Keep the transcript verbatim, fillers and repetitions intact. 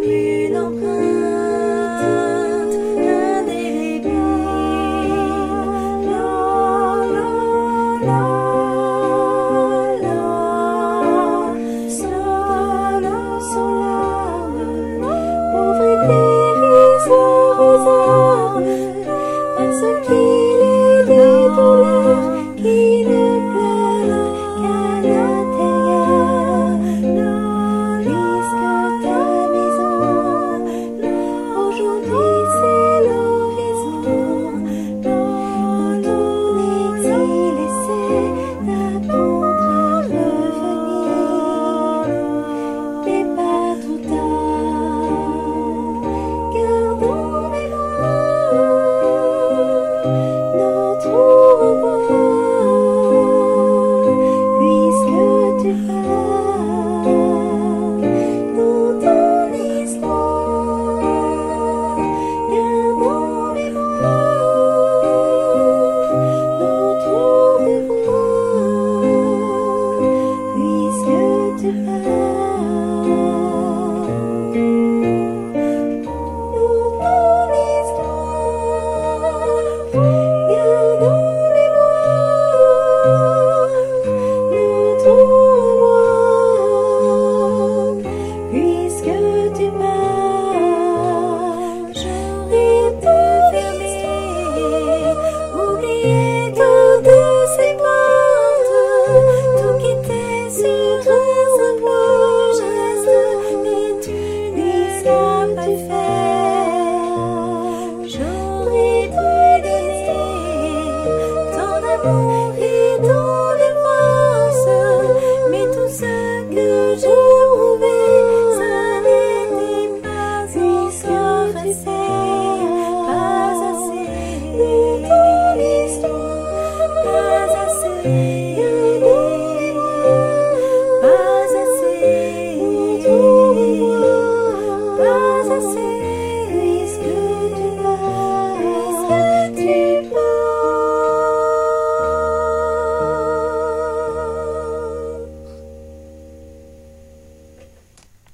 comme une empreinte indélébile. La, la, la, la, seul sans larmes, pauvre et dérisoire aux armes, parce qu'il est des douleurs qui ne pleurent qu'à l'intérieur. Puisque ta maison, aujourd'hui c'est l'horizon. Ton exil essaie d'apprendre à revenir, mais pas trop tard. Gardons en mémoire notre au revoir, puisque tu pars dans ton histoire. Gardons en mémoire notre au revoir, puisque tu pars dans ton histoire. Gardons en mémoire notre au revoir, puisque tu pars. J'aurais préféré oublier toutes ces portes, tout quitter sur un simple geste, mais tu n'y sais pas faire. J'aurais dû donner tant d'amour et tant de force, mais tout ce que je pouvais, ça n'était pas suffisamment, pas assez de ton histoire, pas assez.